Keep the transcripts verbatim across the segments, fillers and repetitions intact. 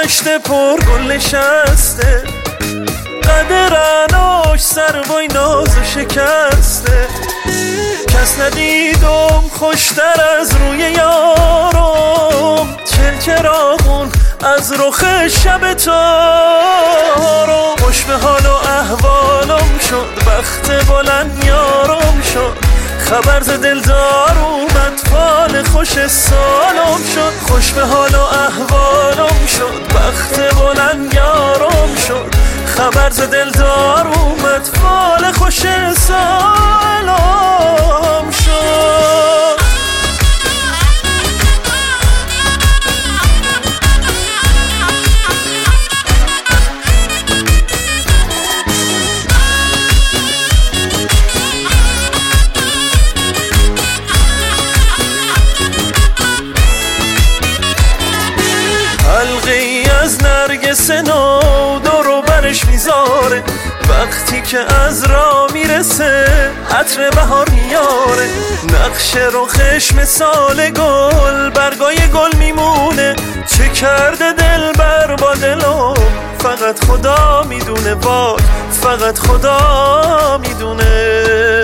دشت پر گل نشسته، قد رعناش سر وای ناز شکسته. کس ندیدم خوشتر از روی یارم، چل چراغون از رخ شب تارم. خوش به حال و احوالم شد، بخت بلند یارم شد. خبر ز دلدار اومد، فال خوش سالم شد. خوش به حال و احوالم شد، بخت بلند یارم شد. خبر ز دلدار اومد، فال خوش سالم شد. حلقی از نرگس نو دورو برش میذاره، وقتی که از راه میرسه عطر بهار میاره. نقش رخش مثال گل، برگای گل میمونه. چه کرده دل بر با دلم، فقط خدا میدونه. وای فقط خدا میدونه.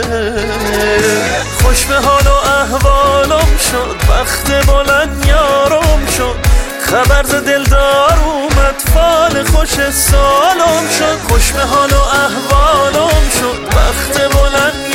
خوش به حال و احوالم شد، بخت بلند یارم شد. خبر ز دلدار اومد، فال خوش سالم شد. خوش به حال و احوالم شد، بخت بلند